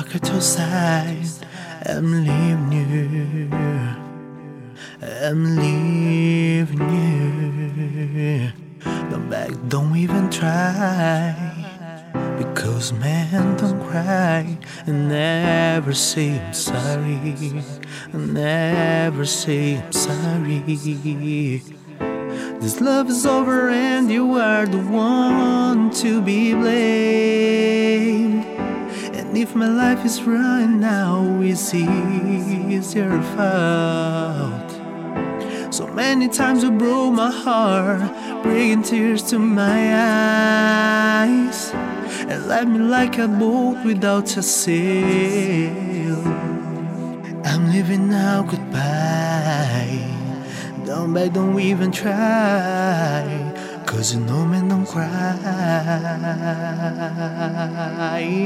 back at your side. I'm leaving you. I'm leaving you. Don't beg, don't even try. Because men don't cry and never say I'm sorry. Never say I'm sorry. This love is over and you are the one to be blamed. And if my life is ruined now, it's your fault. So many times you broke my heart, bringing tears to my eyes, and left me like a boat without a sail. I'm leaving now, goodbye. Don't beg, don't even try, 'cause you know men don't cry.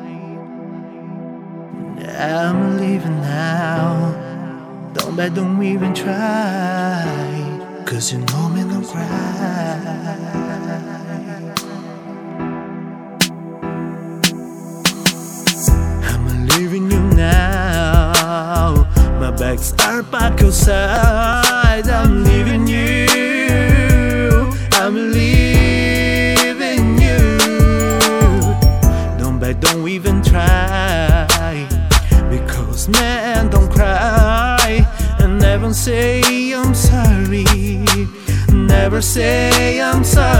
I'm leaving now. Don't beg, don't even try, 'cause you know men don't cry. I'm leaving you now. My bags are packed outside. I'm leaving you. I'm leaving you. Don't beg, don't even try, because men don't cry and never say I'm sorry. Never say I'm sorry.